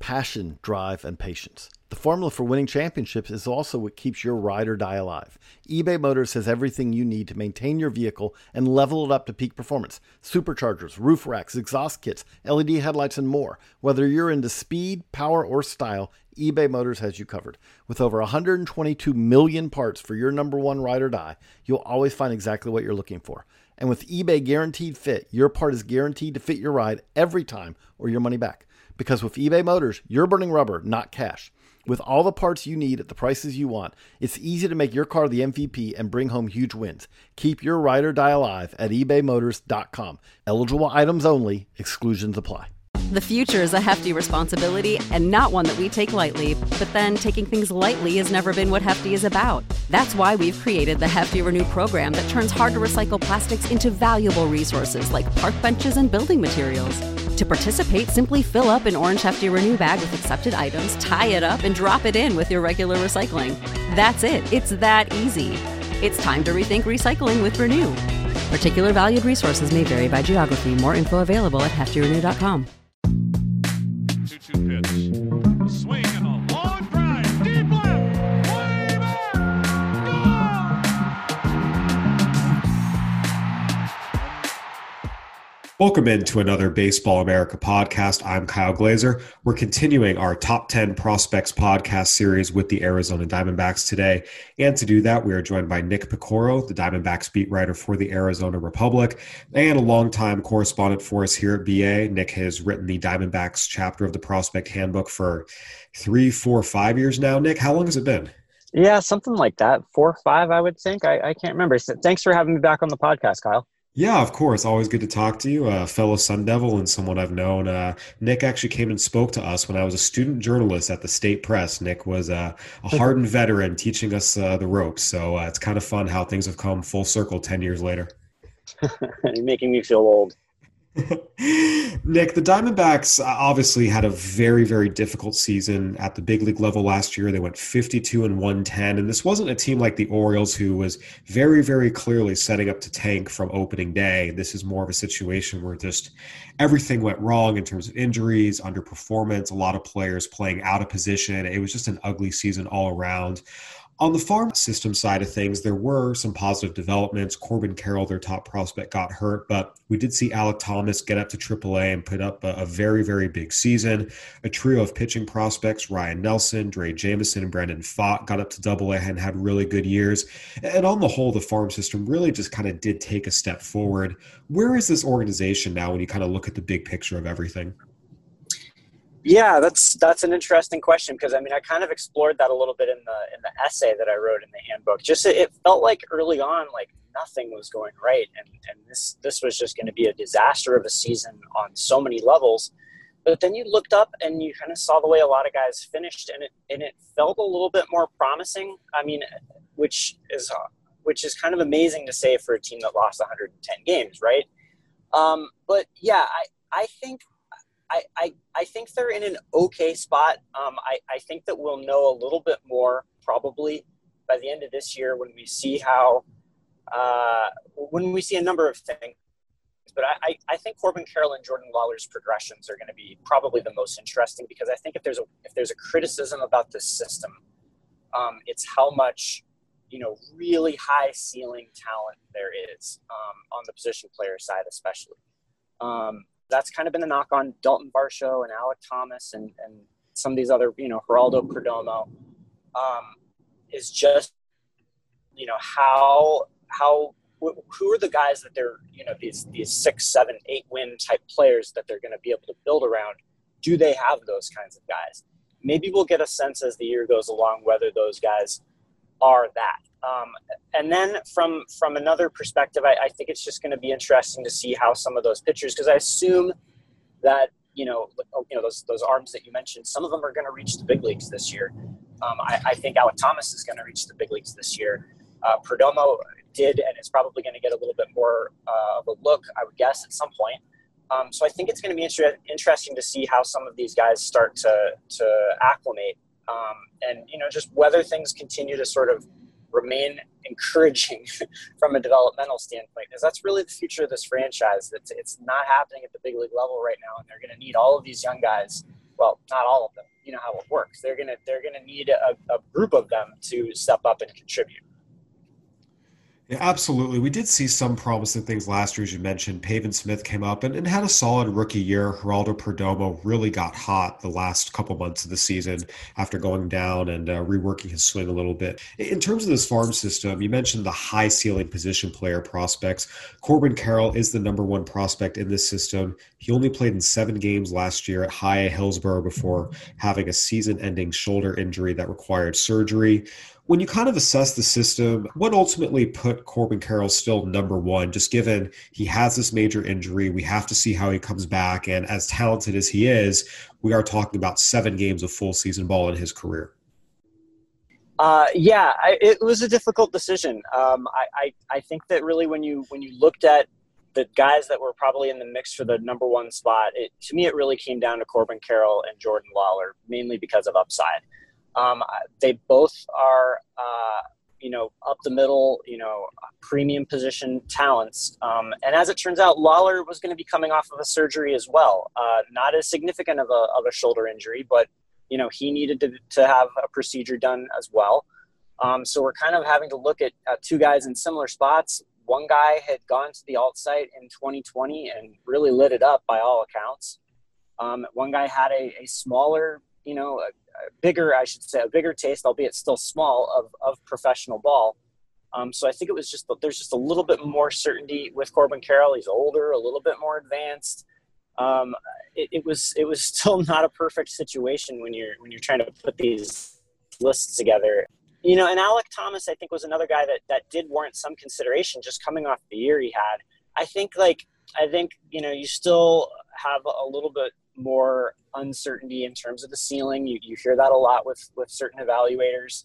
passion, drive, and patience. The formula for winning championships is also what keeps your ride or die alive. eBay Motors has everything you need to maintain your vehicle and level it up to peak performance. Superchargers, roof racks, exhaust kits, LED headlights, and more. Whether you're into speed, power, or style, eBay Motors has you covered. With over 122 million parts for your number one ride or die, you'll always find exactly what you're looking for. And with eBay Guaranteed Fit, your part is guaranteed to fit your ride every time or your money back. Because with eBay Motors, you're burning rubber, not cash. With all the parts you need at the prices you want, it's easy to make your car the MVP and bring home huge wins. Keep your ride or die alive at ebaymotors.com. Eligible items only. Exclusions apply. The future is a hefty responsibility and not one that we take lightly. But then taking things lightly has never been what Hefty is about. That's why we've created the Hefty Renew program that turns hard-to-recycle plastics into valuable resources like park benches and building materials. To participate, simply fill up an orange Hefty Renew bag with accepted items, tie it up, and drop it in with your regular recycling. That's it. It's that easy. It's time to rethink recycling with Renew. Particular valued resources may vary by geography. More info available at heftyrenew.com. 2-2 pitch. A swing and a long drive. Deep left. Way back. Gone. Welcome into another Baseball America podcast. I'm Kyle Glazer. We're continuing our Top 10 Prospects podcast series with the Arizona Diamondbacks today. And to do that, we are joined by Nick Piecoro, the Diamondbacks beat writer for the Arizona Republic, and a longtime correspondent for us here at BA. Nick has written the Diamondbacks chapter of the Prospect Handbook for 3, 4, 5 years now. Nick, how long has it been? Yeah, something like that. 4 or 5, I would think. I can't remember. So thanks for having me back on the podcast, Kyle. Yeah, of course. Always good to talk to you, a fellow Sun Devil and someone I've known. Nick actually came and spoke to us when I was a student journalist at the State Press. Nick was a hardened veteran teaching us the ropes. So it's kind of fun how things have come full circle 10 years later. You're making me feel old. Nick, the Diamondbacks obviously had a very, very difficult season at the big league level last year. They went 52-110, and this wasn't a team like the Orioles who was very, very clearly setting up to tank from opening day. This is more of a situation where just everything went wrong in terms of injuries, underperformance, a lot of players playing out of position. It was just an ugly season all around. On the farm system side of things, there were some positive developments. Corbin Carroll, their top prospect, got hurt, but we did see Alek Thomas get up to AAA and put up a very, very big season. A trio of pitching prospects, Ryan Nelson, Dre Jameson, and Brandon Pfaadt, got up to AA and had really good years. And on the whole, the farm system really just kind of did take a step forward. Where is this organization now when you kind of look at the big picture of everything? Yeah, that's an interesting question because I kind of explored that a little bit in the essay that I wrote in the handbook. Just it felt like early on, like nothing was going right, and this was just going to be a disaster of a season on so many levels. But then you looked up and you kind of saw the way a lot of guys finished, and it felt a little bit more promising. Which is kind of amazing to say for a team that lost 110 games, right? But yeah, I think. I think they're in an okay spot. I think that we'll know a little bit more probably by the end of this year when we see a number of things. But I think Corbin Carroll and Jordan Lawler's progressions are going to be probably the most interesting because I think if there's a criticism about this system, it's how much really high ceiling talent there is on the position player side, especially. That's kind of been the knock on Dalton Varsho and Alek Thomas and some of these other, Geraldo Perdomo, is just, who are the guys that they're, these 6, 7, 8 win type players that they're going to be able to build around. Do they have those kinds of guys? Maybe we'll get a sense as the year goes along whether those guys are that. And then from another perspective, I think it's just going to be interesting to see how some of those pitchers, because I assume that, those arms that you mentioned, some of them are going to reach the big leagues this year. I think Alek Thomas is going to reach the big leagues this year. Perdomo did, and is probably going to get a little bit more of a look, I would guess, at some point. So I think it's going to be interesting to see how some of these guys start to acclimate. And just whether things continue to sort of remain encouraging from a developmental standpoint, because that's really the future of this franchise. It's not happening at the big league level right now, and they're going to need all of these young guys well, not all of them. You know how it works. They're gonna need a group of them to step up and contribute. Yeah, absolutely. We did see some promising things last year, as you mentioned. Pavin Smith came up and had a solid rookie year. Geraldo Perdomo really got hot the last couple months of the season after going down and reworking his swing a little bit. In terms of this farm system, you mentioned the high ceiling position player prospects. Corbin Carroll is the number one prospect in this system. He only played in 7 games last year at High A Hillsborough before having a season-ending shoulder injury that required surgery. When you kind of assess the system, what ultimately put Corbin Carroll still number one, just given he has this major injury? We have to see how he comes back. And as talented as he is, we are talking about 7 games of full season ball in his career. It was a difficult decision. I think that really when you looked at the guys that were probably in the mix for the number one spot, to me, it really came down to Corbin Carroll and Jordan Lawler, mainly because of upside. They both are, up the middle, premium position talents. And as it turns out, Lawler was going to be coming off of a surgery as well. Not as significant of a shoulder injury, but, he needed to have a procedure done as well. So we're kind of having to look at 2 guys in similar spots. One guy had gone to the alt site in 2020 and really lit it up by all accounts. One guy had a smaller, a bigger taste, albeit still small, of professional ball. So I think it was there's just a little bit more certainty with Corbin Carroll. He's older, a little bit more advanced. It was still not a perfect situation when you're trying to put these lists together. And Alek Thomas, I think, was another guy that did warrant some consideration just coming off the year he had. I think you still have a little bit more uncertainty in terms of the ceiling. You hear that a lot with certain evaluators.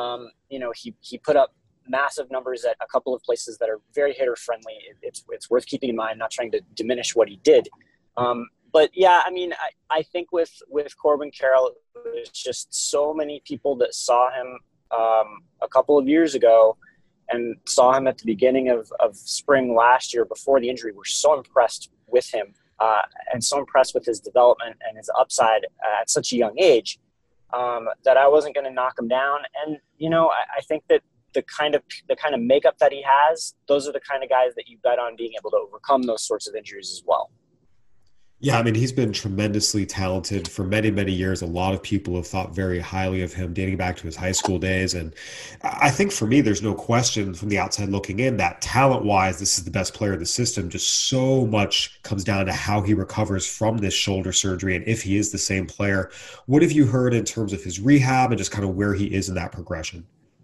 He put up massive numbers at a couple of places that are very hitter friendly. It's worth keeping in mind, not trying to diminish what he did. But yeah, I think with Corbin Carroll, there's just so many people that saw him a couple of years ago and saw him at the beginning of spring last year before the injury were so impressed with him. And so impressed with his development and his upside at such a young age that I wasn't going to knock him down. And, I think that the kind of makeup that he has, those are the kind of guys that you bet on being able to overcome those sorts of injuries as well. Yeah, he's been tremendously talented for many, many years. A lot of people have thought very highly of him dating back to his high school days. And I think for me, there's no question from the outside looking in that talent-wise, this is the best player in the system. Just so much comes down to how he recovers from this shoulder surgery and if he is the same player. What have you heard in terms of his rehab and just kind of where he is in that progression?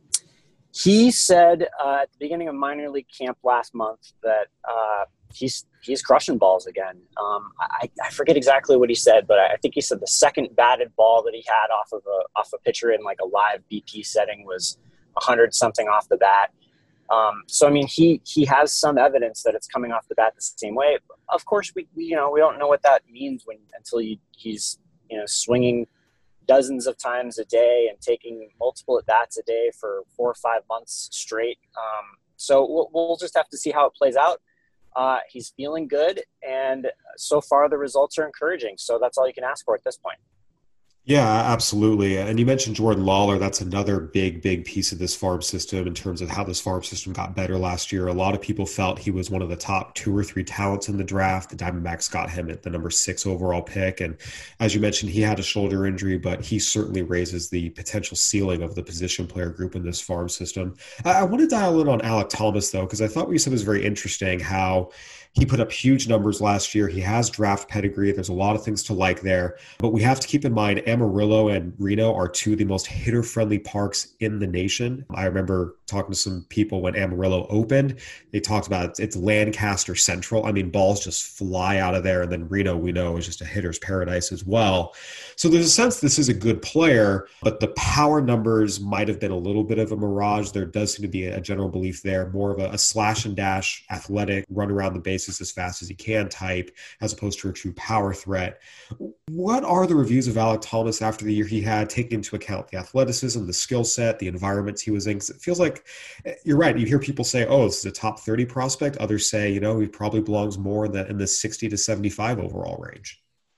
He said at the beginning of minor league camp last month that he's crushing balls again. I forget exactly what he said, but I think he said the second batted ball that he had off a pitcher in like a live BP setting was 100 something off the bat. So he has some evidence that it's coming off the bat the same way. Of course, we don't know what that means until he's swinging dozens of times a day and taking multiple at bats a day for 4 or 5 months straight. So we'll just have to see how it plays out. He's feeling good, and so far the results are encouraging. So that's all you can ask for at this point. Yeah, absolutely. And you mentioned Jordan Lawler. That's another big, big piece of this farm system in terms of how this farm system got better last year. A lot of people felt he was one of the top 2 or 3 talents in the draft. The Diamondbacks got him at the number 6 overall pick. And as you mentioned, he had a shoulder injury, but he certainly raises the potential ceiling of the position player group in this farm system. I want to dial in on Alek Thomas, though, because I thought what you said was very interesting, how he put up huge numbers last year. He has draft pedigree. There's a lot of things to like there. But we have to keep in mind Amarillo and Reno are 2 of the most hitter-friendly parks in the nation. I remember talking to some people when Amarillo opened. They talked about it's Lancaster Central. Balls just fly out of there. And then Reno, we know, is just a hitter's paradise as well. So there's a sense this is a good player, but the power numbers might have been a little bit of a mirage. There does seem to be a general belief there, more of a slash and dash, athletic, run around the bases as fast as he can type, as opposed to a true power threat. What are the reviews of Alek Thomas after the year he had, taking into account the athleticism, the skill set, the environments he was in? Because it feels like, you're right, you hear people say, oh, this is a top 30 prospect. Others say, he probably belongs more in the 60 to 75 overall range.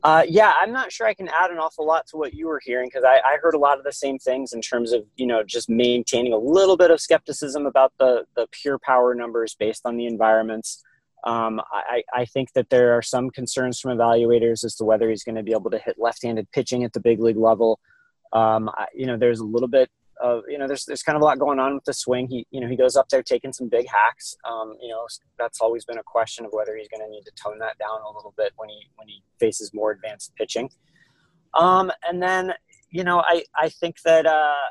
Yeah, I'm not sure I can add an awful lot to what you were hearing, because I heard a lot of the same things in terms of, just maintaining a little bit of skepticism about the pure power numbers based on the environments. I think that there are some concerns from evaluators as to whether he's going to be able to hit left-handed pitching at the big league level. There's a little bit of, there's kind of a lot going on with the swing. He goes up there taking some big hacks. That's always been a question of whether he's going to need to tone that down a little bit when he faces more advanced pitching. And then, I think that,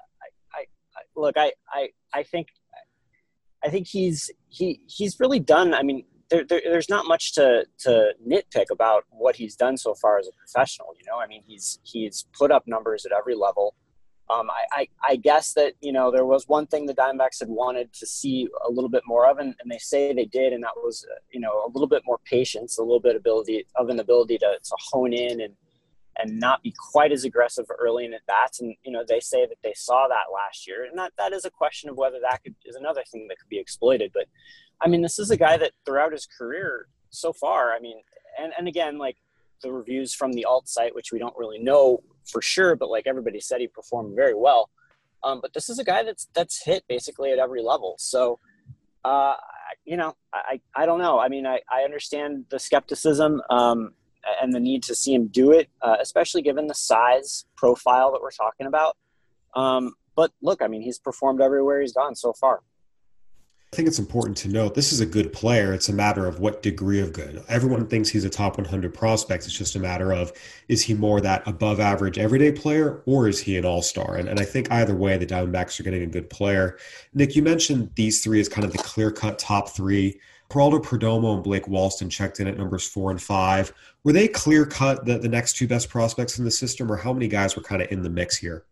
I think he's really done. I mean, there's not much to nitpick about what he's done so far as a professional. I mean, he's put up numbers at every level. I guess that, there was one thing the Diamondbacks had wanted to see a little bit more of, and they say they did, and that was, a little bit more patience, a little bit ability to hone in and not be quite as aggressive early in at bats. And, they say that they saw that last year, and that is a question of whether that is another thing that could be exploited. But I mean, this is a guy that throughout his career so far, I mean, and again, like the reviews from the alt site, which we don't really know for sure, but like everybody said, he performed very well. But this is a guy that's hit basically at every level. So, I don't know. I mean, I understand the skepticism and the need to see him do it, especially given the size profile that we're talking about. But look, I mean, he's performed everywhere he's gone so far. I think it's important to note this is a good player. It's a matter of what degree of good. Everyone thinks he's a top 100 prospect. It's just a matter of, is he more that above average everyday player, or is he an all-star? And I think either way, the Diamondbacks are getting a good player. Nick, you mentioned these three as kind of the clear-cut top three. Geraldo Perdomo and Blake Walston checked in at numbers 4 and 5. Were they clear-cut the next two best prospects in the system, or how many guys were kind of in the mix here?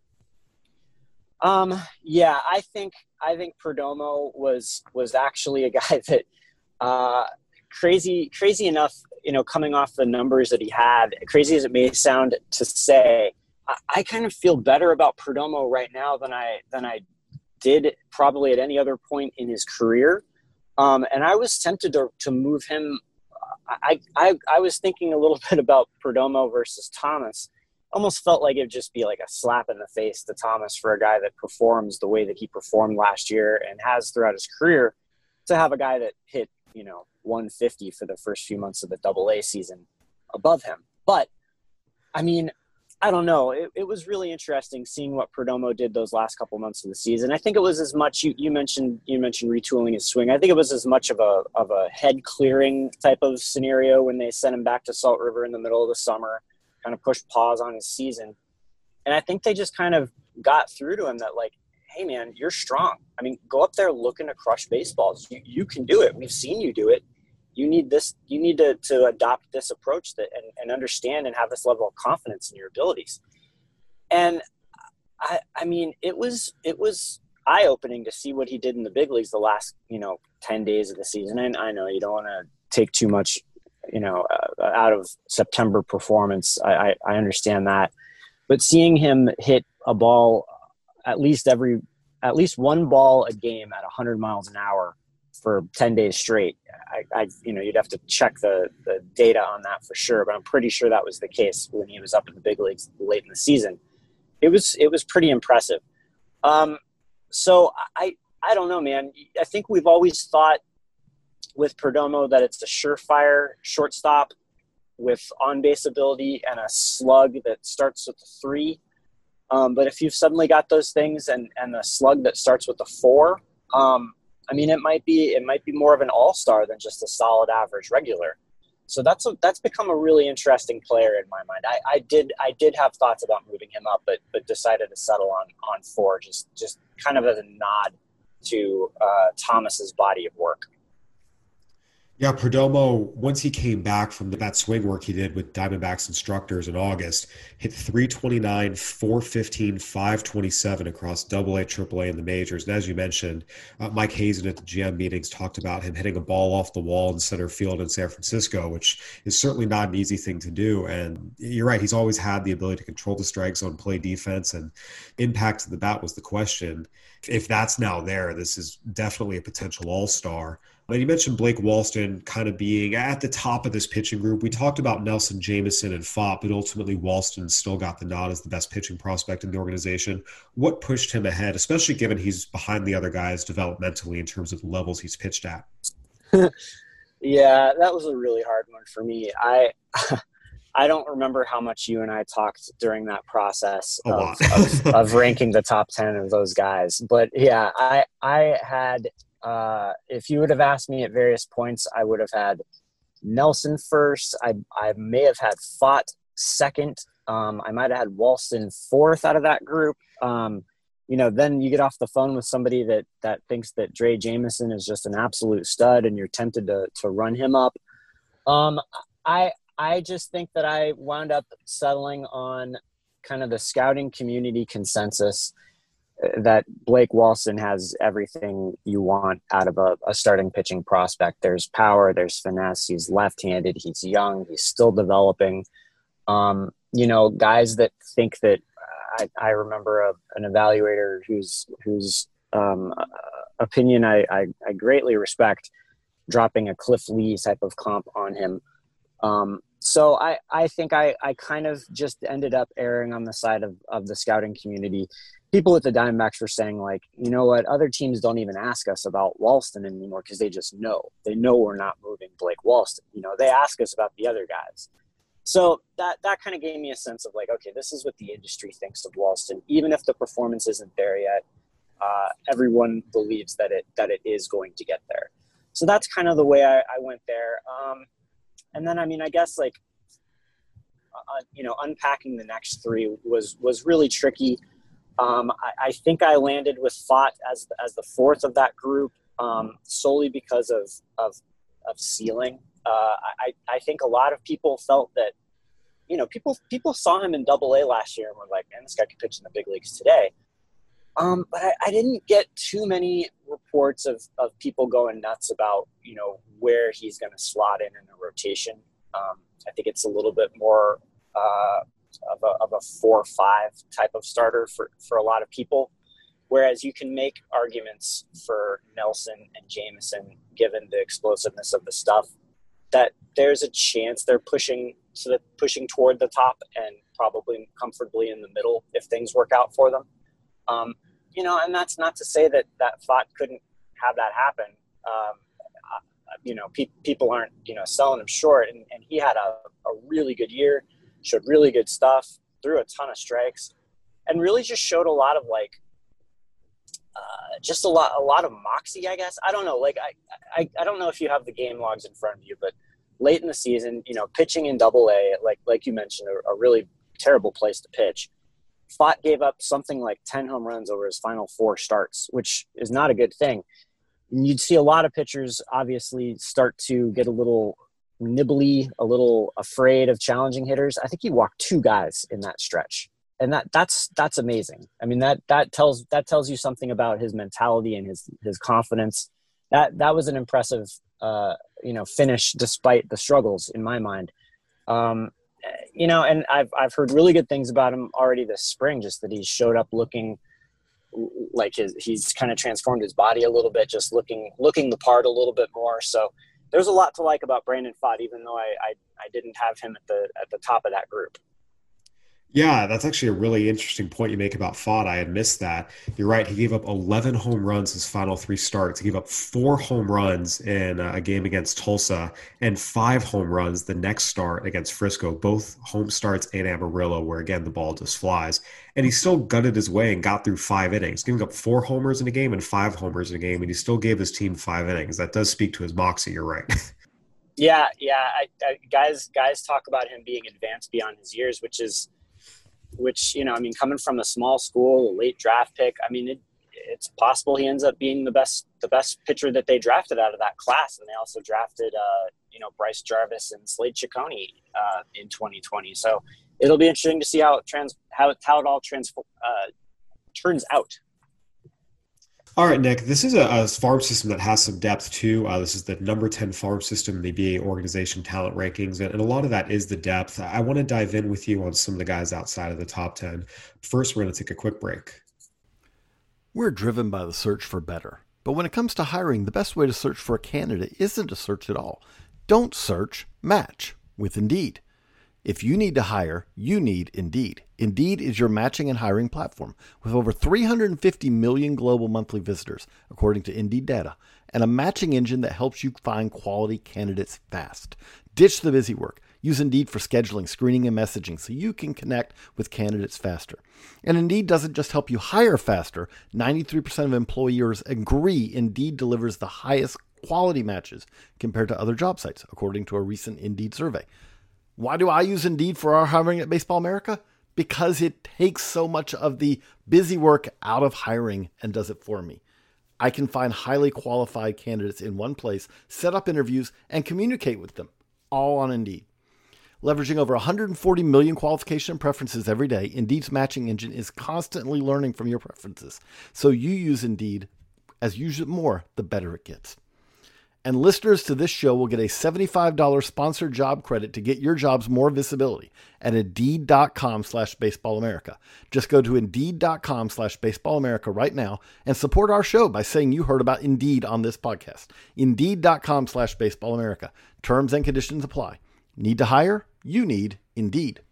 Yeah, I think Perdomo was actually a guy that, crazy enough, coming off the numbers that he had, crazy as it may sound to say, I kind of feel better about Perdomo right now than I did probably at any other point in his career. And I was tempted to move him. I was thinking a little bit about Perdomo versus Thomas. Almost felt like it'd just be like a slap in the face to Thomas for a guy that performs the way that he performed last year and has throughout his career, to have a guy that hit, 150 for the first few months of the AA season above him. But I mean, I don't know. It was really interesting seeing what Perdomo did those last couple months of the season. I think it was as much, you mentioned retooling his swing. I think it was as much of a head clearing type of scenario when they sent him back to Salt River in the middle of the summer, kind of pushed pause on his season. And I think they just kind of got through to him that, like, hey man, you're strong. I mean, go up there looking to crush baseballs. You can do it. We've seen you do it. You need to adopt this approach and understand and have this level of confidence in your abilities. And I mean, it was eye-opening to see what he did in the big leagues the last, 10 days of the season. And I know you don't want to take too much, out of September performance. I understand that, but seeing him hit a ball, at least one ball a game at 100 miles an hour for 10 days straight, you'd have to check the data on that for sure, but I'm pretty sure that was the case when he was up in the big leagues late in the season. It was pretty impressive. So I don't know, man. I think we've always thought with Perdomo that it's a surefire shortstop with on-base ability and a slug that starts with a 3. But if you've suddenly got those things and a slug that starts with a 4, I mean, it might be more of an all-star than just a solid average regular. So that's become a really interesting player in my mind. I did have thoughts about moving him up, but decided to settle on 4, just kind of as a nod to Thomas's body of work. Yeah, Perdomo, once he came back from that swing work he did with Diamondbacks instructors in August, hit 329, 415, 527 across AA, AAA, and the majors. And as you mentioned, Mike Hazen at the GM meetings talked about him hitting a ball off the wall in center field in San Francisco, which is certainly not an easy thing to do. And you're right, he's always had the ability to control the strike zone, play defense, and impact to the bat was the question. If that's now there, this is definitely a potential all-star. And you mentioned Blake Walston kind of being at the top of this pitching group. We talked about Nelson Jameson and Pfaadt, but ultimately Walston still got the nod as the best pitching prospect in the organization. What pushed him ahead, especially given he's behind the other guys developmentally in terms of the levels he's pitched at? Yeah, that was a really hard one for me. I don't remember how much you and I talked during that process of ranking the top 10 of those guys. But yeah, I had if you would have asked me at various points, I would have had Nelson first. I may have had Pfaadt second. I might have had Walston fourth out of that group. Then you get off the phone with somebody that thinks that Dre Jameson is just an absolute stud and you're tempted to run him up. I just think that I wound up settling on kind of the scouting community consensus that Blake Walston has everything you want out of a starting pitching prospect. There's power, there's finesse, he's left-handed, he's young, he's still developing. Guys that think that I remember an evaluator whose opinion I greatly respect, dropping a Cliff Lee type of comp on him. So I think I kind of just ended up erring on the side of the scouting community. People at the Diamondbacks were saying, like, you know what, other teams don't even ask us about Walston anymore because they just know. They know we're not moving Blake Walston. They ask us about the other guys. So that kind of gave me a sense of, like, okay, this is what the industry thinks of Walston. Even if the performance isn't there yet, everyone believes that it is going to get there. So that's kind of the way I went there. And then, I guess, like, unpacking the next three was really tricky. I think I landed with Pfaadt as the fourth of that group, solely because of ceiling. I think a lot of people felt that, people saw him in Double-A last year and were like, man, this guy could pitch in the big leagues today. But I didn't get too many reports of people going nuts about, where he's going to slot in a rotation. I think it's a little bit more of a 4-5 type of starter for a lot of people. Whereas you can make arguments for Nelson and Jameson, given the explosiveness of the stuff, that there's a chance they're pushing toward the top and probably comfortably in the middle if things work out for them. And that's not to say that Pfaadt couldn't have that happen. People aren't, selling him short, and he had a really good year, showed really good stuff, threw a ton of strikes, and really just showed a lot of, like, just a lot of moxie, I guess. I don't know. Like, I don't know if you have the game logs in front of you, but late in the season, pitching in Double-A, like you mentioned, a really terrible place to pitch. Pfaadt gave up something like 10 home runs over his final 4 starts, which is not a good thing. You'd see a lot of pitchers obviously start to get a little nibbly, a little afraid of challenging hitters. I think he walked 2 guys in that stretch. And that's amazing. That tells you something about his mentality and his confidence. That was an impressive finish despite the struggles in my mind. And I've heard really good things about him already this spring, just that he showed up looking like he's kind of transformed his body a little bit, just looking the part a little bit more. So there's a lot to like about Brandon Pfaadt, even though I didn't have him at the top of that group. Yeah, that's actually a really interesting point you make about Pfaadt. I had missed that. You're right. He gave up 11 home runs his final 3 starts. He gave up 4 home runs in a game against Tulsa and 5 home runs the next start against Frisco, both home starts in Amarillo, where, again, the ball just flies. And he still gutted his way and got through 5 innings, giving up 4 homers in a game and 5 homers in a game, and he still gave his team 5 innings. That does speak to his moxie. You're right. Yeah. Guys talk about him being advanced beyond his years, which coming from a small school, a late draft pick, it's possible he ends up being the best pitcher that they drafted out of that class. And they also drafted, Bryce Jarvis and Slade Ciccone in 2020. So it'll be interesting to see how it all turns out. All right, Nick, this is a farm system that has some depth too. This is the number 10 farm system in the BA organization talent rankings, and a lot of that is the depth. I want to dive in with you on some of the guys outside of the top 10. First, we're going to take a quick break. We're driven by the search for better. But when it comes to hiring, the best way to search for a candidate isn't to search at all. Don't search, match with Indeed. If you need to hire, you need Indeed. Indeed is your matching and hiring platform with over 350 million global monthly visitors, according to Indeed data, and a matching engine that helps you find quality candidates fast. Ditch the busy work. Use Indeed for scheduling, screening, and messaging so you can connect with candidates faster. And Indeed doesn't just help you hire faster. 93% of employers agree Indeed delivers the highest quality matches compared to other job sites, according to a recent Indeed survey. Why do I use Indeed for our hiring at Baseball America? Because it takes so much of the busy work out of hiring and does it for me. I can find highly qualified candidates in one place, set up interviews, and communicate with them, all on Indeed. Leveraging over 140 million qualification preferences every day, Indeed's matching engine is constantly learning from your preferences. So you use Indeed. As you use it more, the better it gets. And listeners to this show will get a $75 sponsored job credit to get your jobs more visibility at Indeed.com/BaseballAmerica. Just go to Indeed.com/BaseballAmerica right now and support our show by saying you heard about Indeed on this podcast. Indeed.com/BaseballAmerica. Terms and conditions apply. Need to hire? You need Indeed.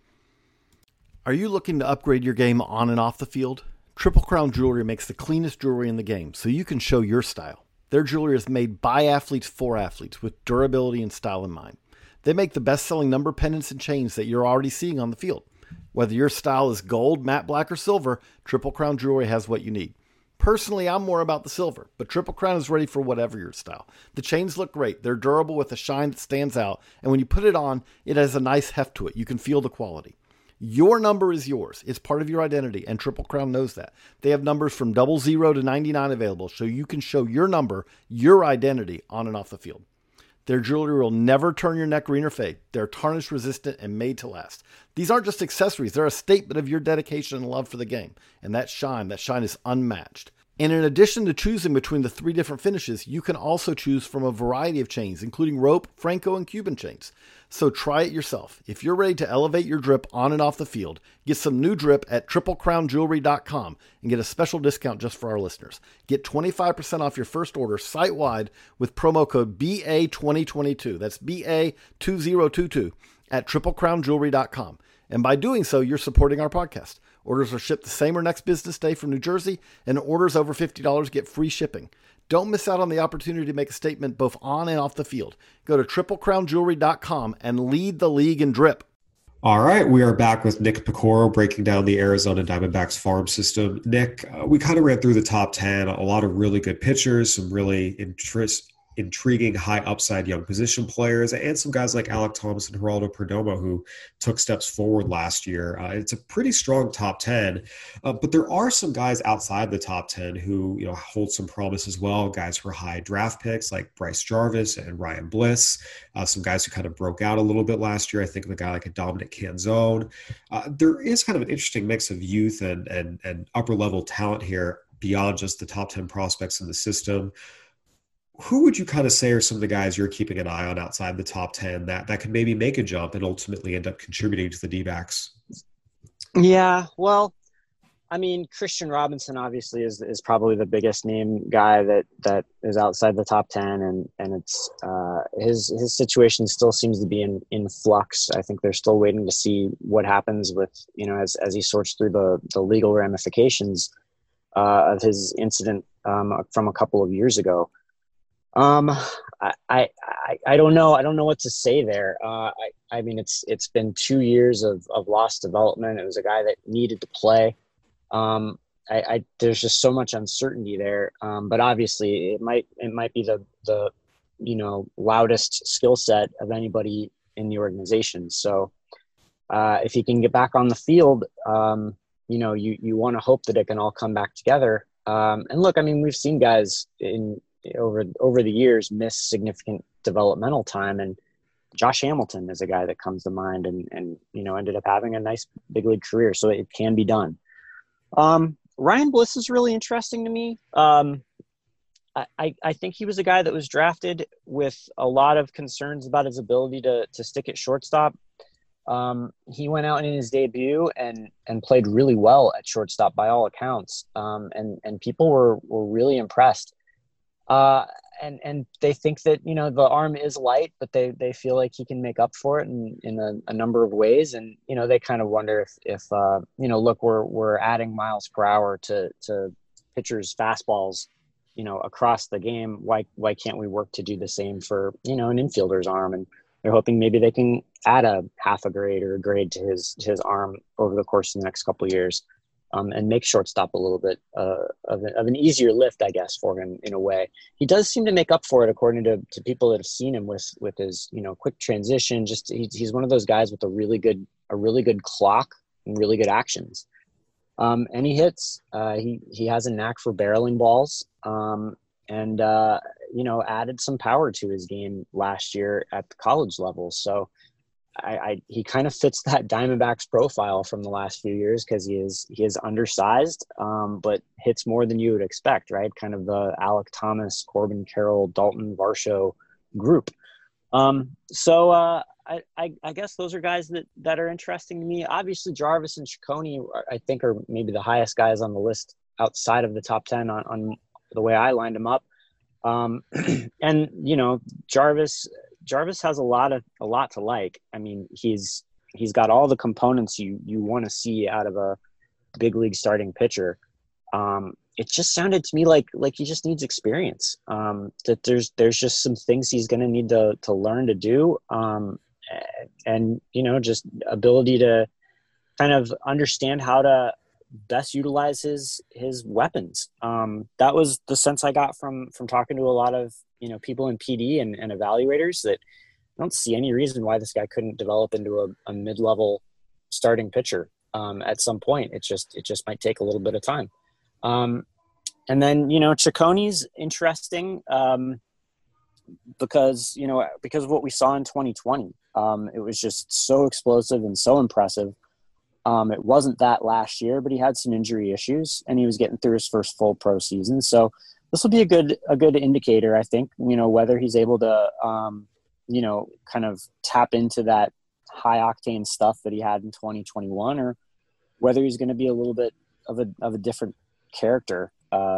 Are you looking to upgrade your game on and off the field? Triple Crown Jewelry makes the cleanest jewelry in the game so you can show your style. Their jewelry is made by athletes for athletes with durability and style in mind. They make the best-selling number pendants and chains that you're already seeing on the field. Whether your style is gold, matte black, or silver, Triple Crown Jewelry has what you need. Personally, I'm more about the silver, but Triple Crown is ready for whatever your style. The chains look great. They're durable with a shine that stands out, and when you put it on, it has a nice heft to it. You can feel the quality. Your number is yours. It's part of your identity, and Triple Crown knows that. They have numbers from 00 to 99 available, so you can show your number, your identity, on and off the field. Their jewelry will never turn your neck green or fade. They're tarnish resistant and made to last. These aren't just accessories. They're a statement of your dedication and love for the game. And that shine is unmatched. And in addition to choosing between the 3 different finishes, you can also choose from a variety of chains, including rope, Franco, and Cuban chains. So try it yourself. If you're ready to elevate your drip on and off the field, get some new drip at triplecrownjewelry.com and get a special discount just for our listeners. Get 25% off your first order site-wide with promo code BA2022. That's BA2022 at triplecrownjewelry.com. And by doing so, you're supporting our podcast. Orders are shipped the same or next business day from New Jersey, and orders over $50 get free shipping. Don't miss out on the opportunity to make a statement both on and off the field. Go to triplecrownjewelry.com and lead the league in drip. All right, we are back with Nick Piecoro breaking down the Arizona Diamondbacks farm system. Nick, we kind of ran through the top 10, a lot of really good pitchers, some really intriguing high upside young position players, and some guys like Alek Thomas and Geraldo Perdomo who took steps forward last year. It's a pretty strong top 10, but there are some guys outside the top 10 who hold some promise as well. Guys who are high draft picks like Bryce Jarvis and Ryan Bliss, some guys who kind of broke out a little bit last year. I think of a guy like a Dominic Canzone. There is kind of an interesting mix of youth and upper level talent here beyond just the top 10 prospects in the system. Who would you kind of say are some of the guys you're keeping an eye on outside the top 10 that could maybe make a jump and ultimately end up contributing to the D-backs? Yeah, well, I mean, Christian Robinson obviously is probably the biggest name guy that is outside the top 10, and it's his situation still seems to be in flux. I think they're still waiting to see what happens with as he sorts through the legal ramifications of his incident from a couple of years ago. I don't know. I don't know what to say there. I mean, it's been 2 years of lost development. It was a guy that needed to play. There's just so much uncertainty there. But obviously it might be the loudest skill set of anybody in the organization. So, if he can get back on the field, you want to hope that it can all come back together. And look, I mean, we've seen guys over the years miss significant developmental time, and Josh Hamilton is a guy that comes to mind and ended up having a nice big league career, so it can be done. Ryan Bliss is really interesting to me. I think he was a guy that was drafted with a lot of concerns about his ability to stick at shortstop. He went out in his debut and played really well at shortstop by all accounts. And people were really impressed. And they think that, the arm is light, but they feel like he can make up for it in a number of ways. And, they kind of wonder if look, we're adding miles per hour to pitchers' fastballs, across the game. Why can't we work to do the same for, an infielder's arm? And they're hoping maybe they can add a half a grade or a grade to his arm over the course of the next couple of years. And make shortstop a little bit of an easier lift, I guess, for him in a way. He does seem to make up for it, according to people that have seen him with his quick transition. Just he's one of those guys with a really good clock and really good actions. And he hits. He has a knack for barreling balls. And added some power to his game last year at the college level. So he kind of fits that Diamondbacks profile from the last few years, because he is undersized, but hits more than you would expect, right? Kind of the Alek Thomas, Corbin Carroll, Dalton Varsho group. So I guess those are guys that are interesting to me. Obviously, Jarvis and Ciccone, I think, are maybe the highest guys on the list outside of the top 10 on the way I lined them up. And Jarvis has a lot to like. I mean, he's got all the components you want to see out of a big league starting pitcher. It just sounded to me like he just needs experience. That there's just some things he's going to need to learn to do. And just ability to kind of understand how to best utilize his weapons. That was the sense I got from talking to a lot of people in PD and evaluators, that I don't see any reason why this guy couldn't develop into a mid-level starting pitcher at some point. It just might take a little bit of time. And then Ciccone's interesting because of what we saw in 2020. It was just so explosive and so impressive. It wasn't that last year, but he had some injury issues, and he was getting through his first full pro season. So this will be a good indicator, I think, whether he's able to, kind of tap into that high octane stuff that he had in 2021, or whether he's going to be a little bit of a different character,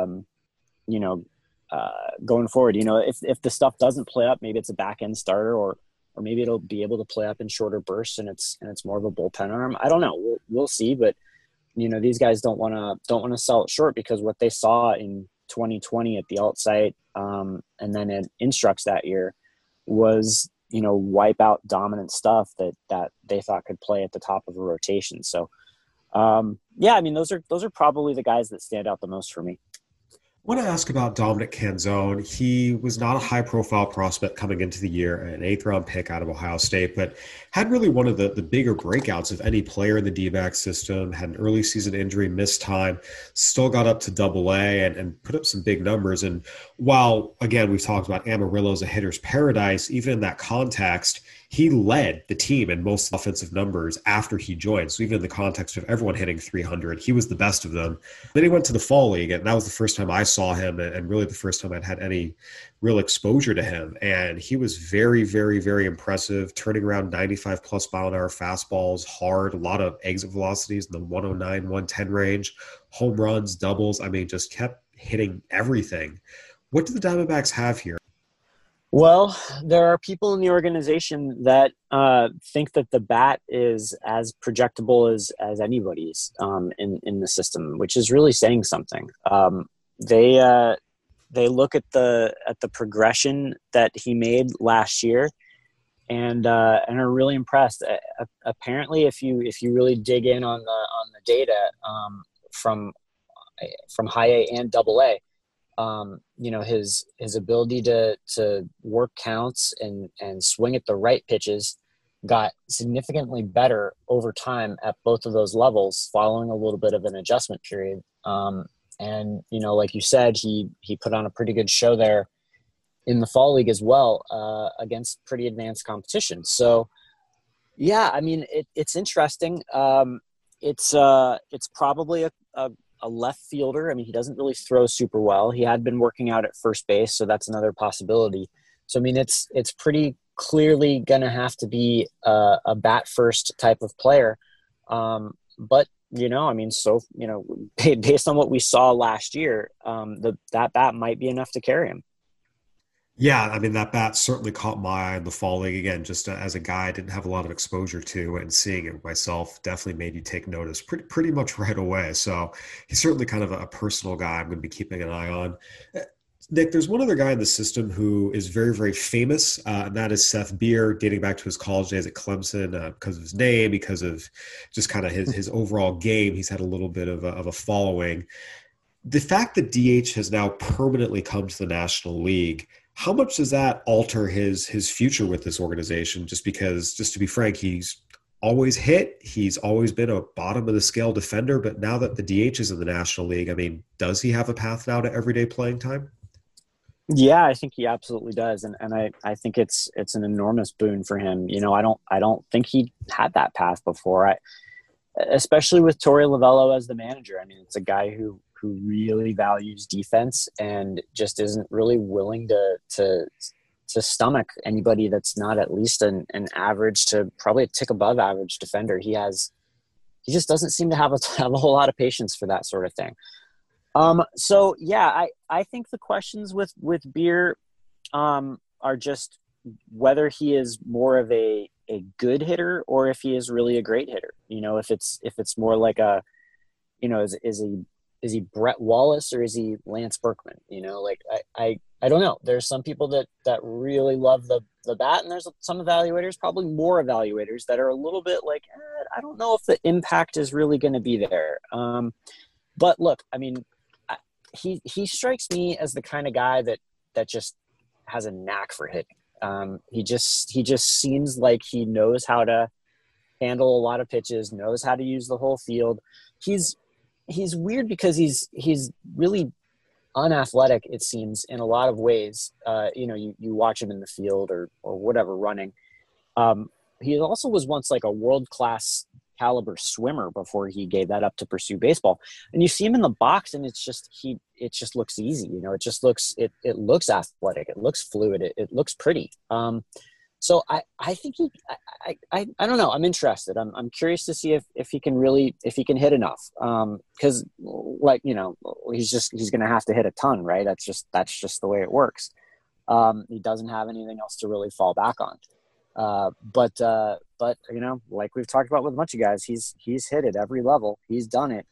going forward. If the stuff doesn't play up, maybe it's a back end starter, or maybe it'll be able to play up in shorter bursts and it's more of a bullpen arm. I don't know. We'll see. But, these guys don't want to sell it short, because what they saw in 2020 at the alt site, and then at Instructs that year, was, wipe out dominant stuff that they thought could play at the top of a rotation. So, those are probably the guys that stand out the most for me. I want to ask about Dominic Canzone. He was not a high-profile prospect coming into the year, an 8th-round pick out of Ohio State, but had really one of the bigger breakouts of any player in the D-back system, had an early season injury, missed time, still got up to Double-A and put up some big numbers. And while, again, we've talked about Amarillo's a hitter's paradise, even in that context, he led the team in most offensive numbers after he joined. So even in the context of everyone hitting 300, he was the best of them. Then he went to the fall league, and that was the first time I saw him, and really the first time I'd had any real exposure to him. And he was very, very, very impressive, turning around 95+ mile an hour fastballs, hard, a lot of exit velocities in the 109, 110 range, home runs, doubles. I mean, just kept hitting everything. What do the Diamondbacks have here? Well, there are people in the organization that think that the bat is as projectable as anybody's in the system, which is really saying something. They look at the progression that he made last year, and are really impressed. Apparently, if you really dig in on the data from high A and Double A. His ability to work counts and swing at the right pitches got significantly better over time at both of those levels, following a little bit of an adjustment period. And like you said, he put on a pretty good show there in the fall league as well, against pretty advanced competition. So yeah, I mean, it's interesting. It's probably a left fielder. I mean, he doesn't really throw super well. He had been working out at first base, so that's another possibility. So, I mean, it's pretty clearly going to have to be a bat first type of player. But, based on what we saw last year, that bat might be enough to carry him. Yeah, I mean, that bat certainly caught my eye in the fall league. Again, just as a guy I didn't have a lot of exposure to, and seeing it myself definitely made you take notice pretty much right away. So he's certainly kind of a personal guy I'm going to be keeping an eye on. Uh, Nick, there's one other guy in the system who is very, very famous, and that is Seth Beer, dating back to his college days at Clemson, because of his name, because of just kind of his overall game. He's had a little bit of a following. The fact that DH has now permanently come to the National League, how much does that alter his future with this organization? Just because, just to be frank, he's always hit. He's always been a bottom of the scale defender. But now that the DH is in the National League, I mean, does he have a path now to everyday playing time? Yeah, I think he absolutely does, and I think it's an enormous boon for him. You know, I don't think he had that path before. Especially with Torey Lovello as the manager. I mean, it's a guy who really values defense and just isn't really willing to stomach anybody that's not at least an average to probably a tick above average defender. He just doesn't seem to have a whole lot of patience for that sort of thing. So yeah, I think the questions with Beer are just whether he is more of a good hitter or if he is really a great hitter. You know, if it's more like a, you know, is he Brett Wallace or is he Lance Berkman? You know, like I don't know. There's some people that really love the bat, and there's some evaluators, probably more evaluators, that are a little bit like, I don't know if the impact is really going to be there. But look, I mean, he strikes me as the kind of guy that just has a knack for hitting. He just seems like he knows how to handle a lot of pitches, knows how to use the whole field. He's weird because he's really unathletic, it seems, in a lot of ways. You know, you watch him in the field or whatever running. He also was once like a world-class caliber swimmer before he gave that up to pursue baseball. And you see him in the box and it just looks easy. You know, it looks athletic. It looks fluid. It looks pretty. So I think I don't know. I'm interested. I'm curious to see if he can hit enough. Cause like, you know, he's going to have to hit a ton, right? That's just the way it works. He doesn't have anything else to really fall back on. But you know, like we've talked about with a bunch of guys, he's hit at every level. He's done it.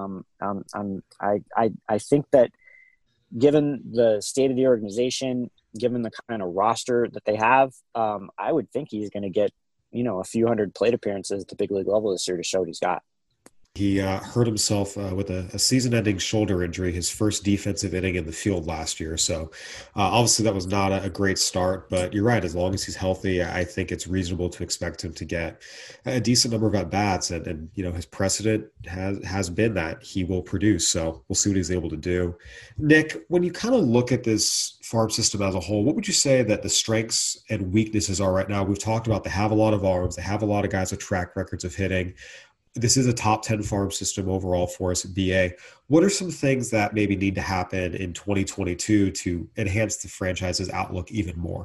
I think that given the state of the organization, given the kind of roster that they have, I would think he's going to get, you know, a few hundred plate appearances at the big league level this year to show what he's got. He hurt himself with a season-ending shoulder injury, his first defensive inning in the field last year. So obviously that was not a great start, but you're right. As long as he's healthy, I think it's reasonable to expect him to get a decent number of at-bats. And you know, his precedent has been that he will produce. So we'll see what he's able to do. Nick, when you kind of look at this farm system as a whole, what would you say that the strengths and weaknesses are right now? We've talked about they have a lot of arms. They have a lot of guys with track records of hitting. This is a top 10 farm system overall for us at BA. What are some things that maybe need to happen in 2022 to enhance the franchise's outlook even more?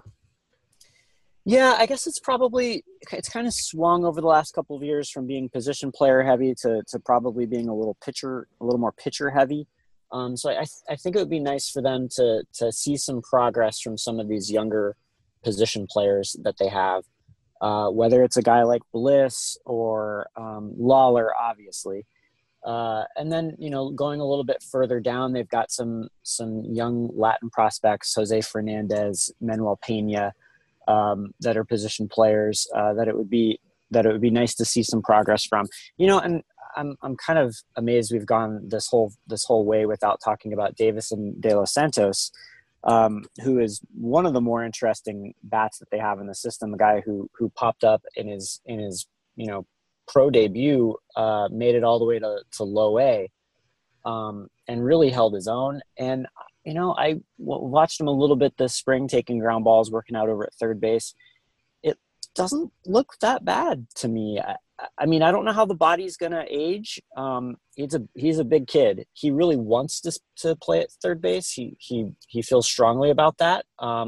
Yeah, I guess it's kind of swung over the last couple of years from being position player heavy to probably being a little more pitcher heavy. So I think it would be nice for them to see some progress from some of these younger position players that they have. Whether it's a guy like Bliss or Lawler, obviously. And then, you know, going a little bit further down, they've got some young Latin prospects, Jose Fernandez, Manuel Pena, that are position players that it would be nice to see some progress from. You know, and I'm kind of amazed we've gone this whole way without talking about Davison De Los Santos. Who is one of the more interesting bats that they have in the system, a guy who popped up in his you know, pro debut, made it all the way to low A, and really held his own. And, you know, I watched him a little bit this spring, taking ground balls, working out over at third base. It doesn't look that bad to me. I mean, I don't know how the body's going to age. He's a big kid. He really wants to play at third base. He feels strongly about that.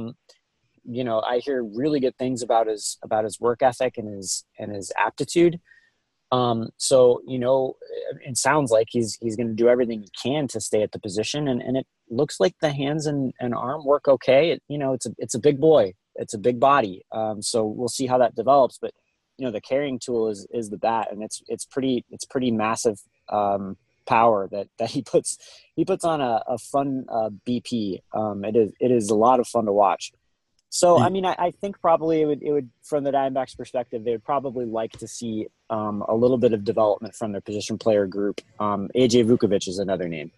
You know, I hear really good things about his work ethic and his aptitude. So, it sounds like he's going to do everything he can to stay at the position, and it looks like the hands and arm work okay. It's a big boy. It's a big body. So we'll see how that develops, but the carrying tool is the bat, and it's pretty massive power that he puts on a fun BP. It is a lot of fun to watch. So, I think probably it would, from the Diamondbacks' perspective, they would probably like to see a little bit of development from their position player group. AJ Vukovic is another name.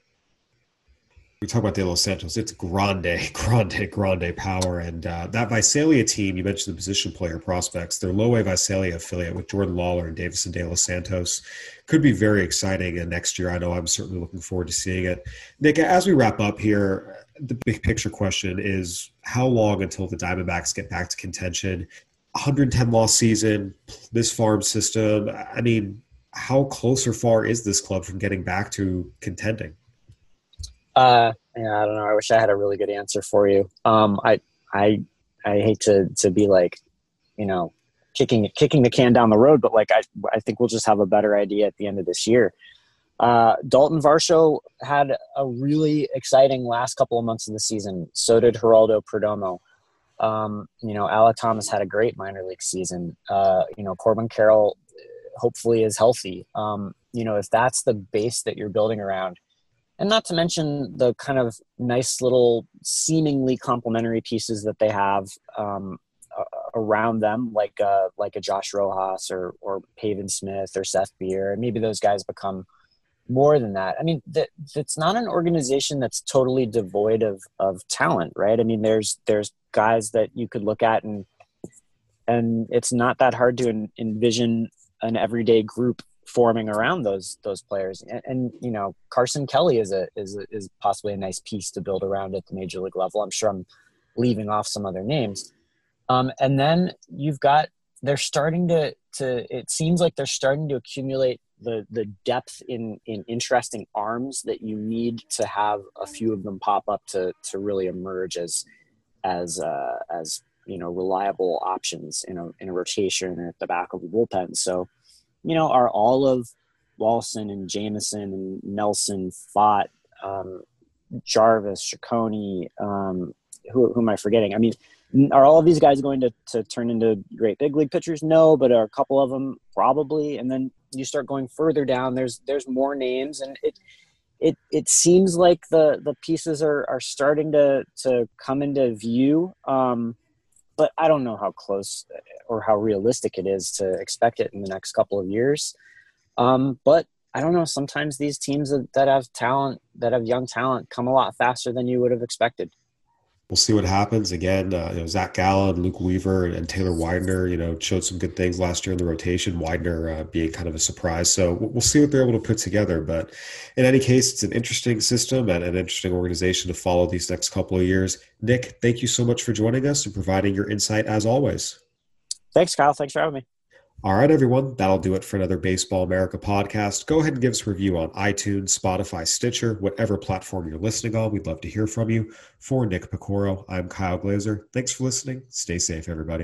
We talk about De Los Santos. It's grande power. And that Visalia team, you mentioned the position player prospects, their Low-A Visalia affiliate with Jordan Lawler and Davison De Los Santos could be very exciting. And next year, I know I'm certainly looking forward to seeing it. Nick, as we wrap up here, the big picture question is how long until the Diamondbacks get back to contention? 110-loss season, this farm system. How close or far is this club from getting back to contending? I don't know. I wish I had a really good answer for you. I hate to be like, kicking the can down the road, but I think we'll just have a better idea at the end of this year. Dalton Varsho had a really exciting last couple of months of the season. So did Geraldo Perdomo. Alec Thomas had a great minor league season. Corbin Carroll hopefully is healthy. If that's the base that you're building around, and not to mention the kind of nice little seemingly complementary pieces that they have around them, like a Josh Rojas or Pavin Smith or Seth Beer, and maybe those guys become more than that. It's not an organization that's totally devoid of talent, right? There's guys that you could look at and it's not that hard to envision an everyday group forming around those players. And Carson Kelly is possibly a nice piece to build around at the major league level. I'm sure I'm leaving off some other names. And then they're starting to it seems like they're starting to accumulate the depth in interesting arms that you need to have a few of them pop up to really emerge as reliable options in a rotation or at the back of the bullpen. So, are all of Walson and Jameson and Nelson, Fott, Jarvis, Ciccone, who am I forgetting? Are all of these guys going to turn into great big league pitchers? No, but are a couple of them probably. And then you start going further down, there's more names, and it seems like the pieces are starting to come into view. But I don't know how close or how realistic it is to expect it in the next couple of years. But I don't know. Sometimes these teams that have talent, that have young talent, come a lot faster than you would have expected. We'll see what happens. Again, Zach Gallen, Luke Weaver, and Taylor Widener, showed some good things last year in the rotation, Widener being kind of a surprise. So we'll see what they're able to put together. But in any case, it's an interesting system and an interesting organization to follow these next couple of years. Nick, thank you so much for joining us and providing your insight as always. Thanks, Kyle. Thanks for having me. All right, everyone, that'll do it for another Baseball America podcast. Go ahead and give us a review on iTunes, Spotify, Stitcher, whatever platform you're listening on. We'd love to hear from you. For Nick Piecoro, I'm Kyle Glazer. Thanks for listening. Stay safe, everybody.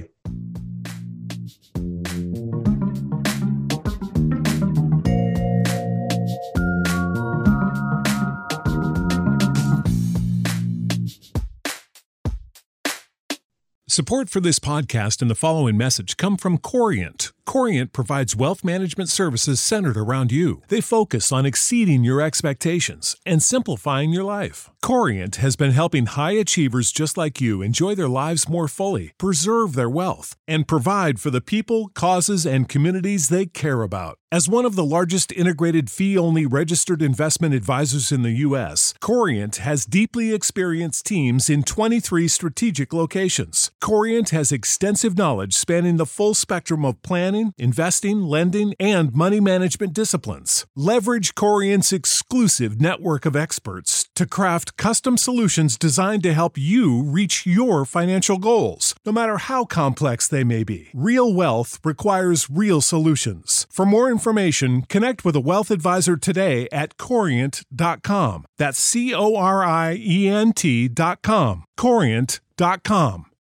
Support for this podcast and the following message come from Corient. Corient provides wealth management services centered around you. They focus on exceeding your expectations and simplifying your life. Corient has been helping high achievers just like you enjoy their lives more fully, preserve their wealth, and provide for the people, causes, and communities they care about. As one of the largest integrated fee-only registered investment advisors in the U.S., Corient has deeply experienced teams in 23 strategic locations. Corient has extensive knowledge spanning the full spectrum of planning, investing, lending, and money management disciplines. Leverage Corient's exclusive network of experts to craft custom solutions designed to help you reach your financial goals, no matter how complex they may be. Real wealth requires real solutions. For more information, connect with a wealth advisor today at Corient.com. That's Corient.com. Corient.com.